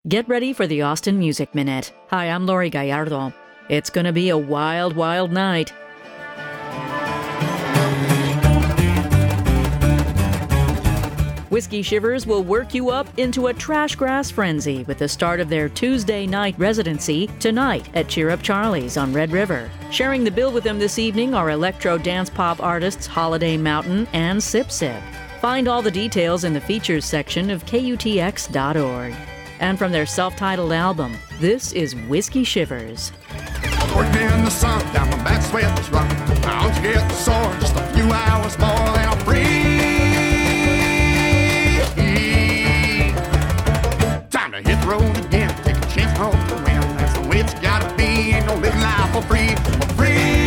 Get ready for the Austin Music Minute. Hi, I'm Lori Gallardo. It's going to be a wild, wild night. Whiskey Shivers will work you up into a trash grass frenzy with the start of their Tuesday night residency tonight at Cheer Up Charlie's on Red River. Sharing the bill with them this evening are electro dance pop artists Holiday Mountain and Sip Sip. Find all the details in the features section of KUTX.org. And from their self-titled album, this is Whiskey Shivers. Working in the sun, down my back sweat is running. I'll get sore just a few hours more and I'll breathe. Time to hit the road again, take a chance on the wind. That's the way it's gotta be, ain't no living life for free, for free.